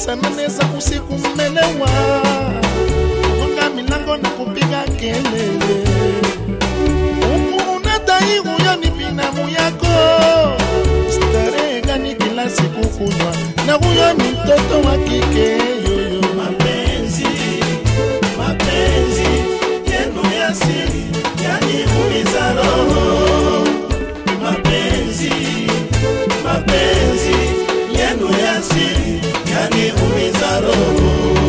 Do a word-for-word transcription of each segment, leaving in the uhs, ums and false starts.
saa nane za usiku mmelewa, kugonga milango na kupiga kelele. Huku unadai huyo ni binamu yako, starehe gani kila siku kunywa, na huyo ni mtoto wa kike yoyo. Mapenzi, mapenzi yenu ya siri yanaumiza roho. Mapenzi, mapenzi yenu ya siri yanaumiza roho.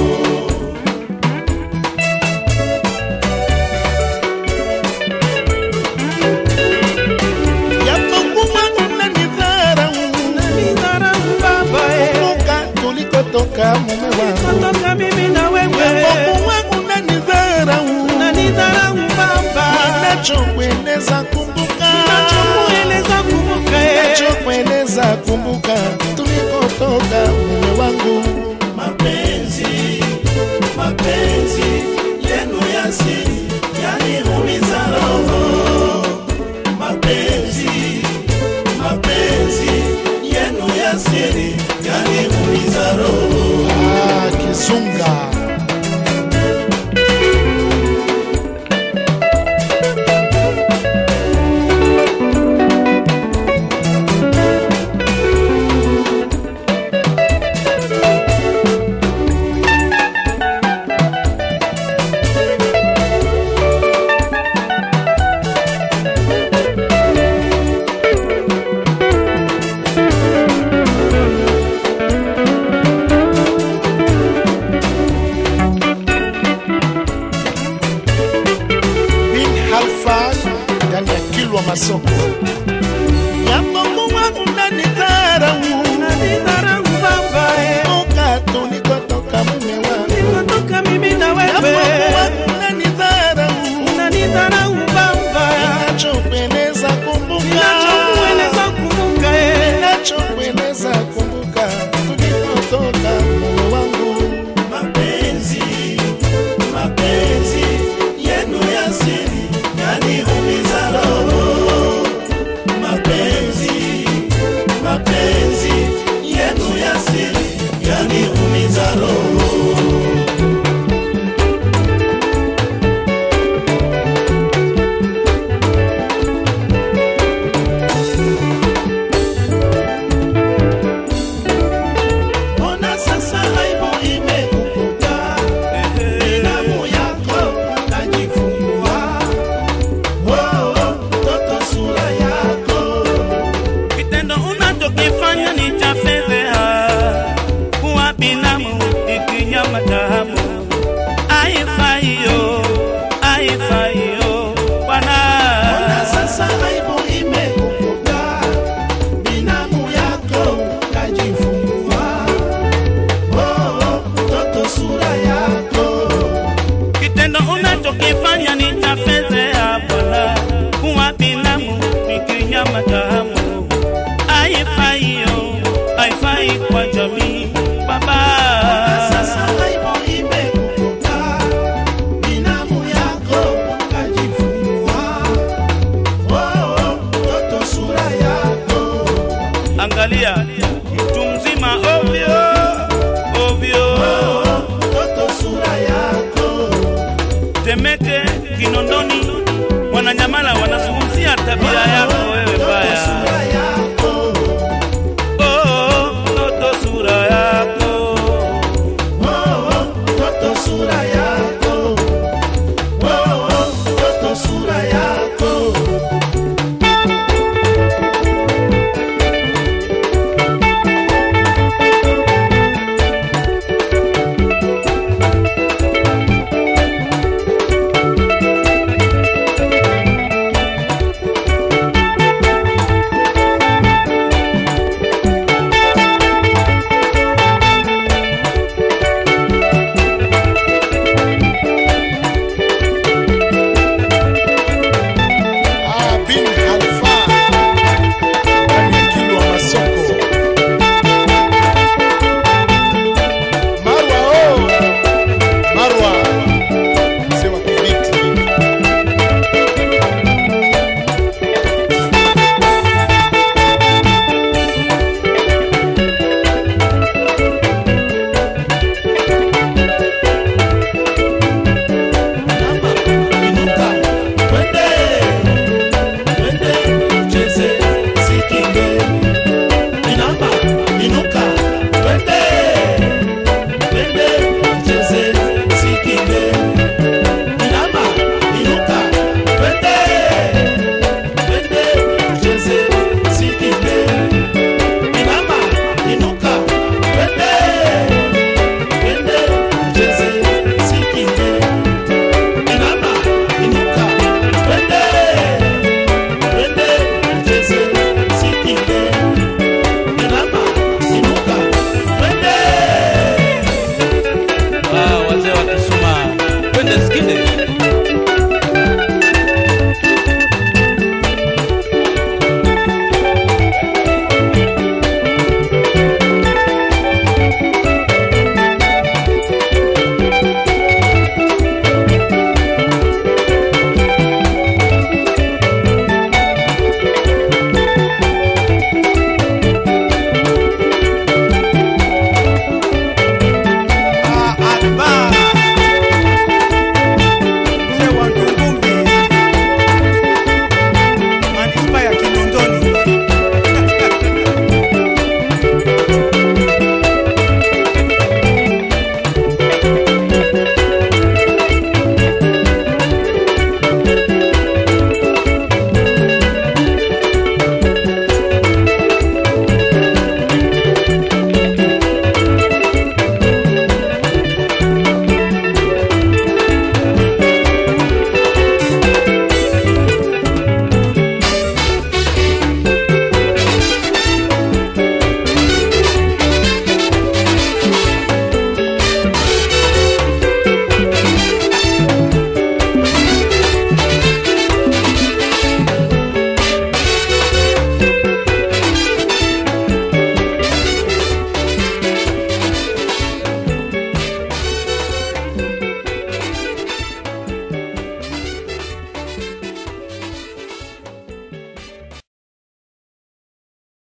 Toka mume wangu, toka mimi na wewe, Mungu wangu unanidharau, unanidharau baba. Ninachokueleza kumbuka, ninachokueleza kumbuka, ninachokueleza kumbuka, tulikotoka mume wangu. Mapenzi, mapenzi yenu ya siri yanaumiza roho. Mapenzi, mapenzi yenu ya siri yanaumiza roho. Ah, Kizunga. Masoko ya Mungu wangu unanidharau, unanidharau baba. Toka tulikotoka mume wangu, nilikotoka mimi na wewe. Ya Mungu wangu unanidharau, unanidharau baba. Ninachokueleza kumbuka, ninachokueleza kumbuka, ninachokueleza kumbuka, tulikotoka mume wangu. Mapenzi, mapenzi yenu ya siri yanaumiza roho. Mapenzi, mapenzi yenu ya siri yanaumiza roho. Ona sasa aibu imekukuta, binamu yako kajifungua. Oh, mtoto sura yako. Kitendo unachokifanya ni cha fedheha, kuwa binamu ni kinyama cha hamu.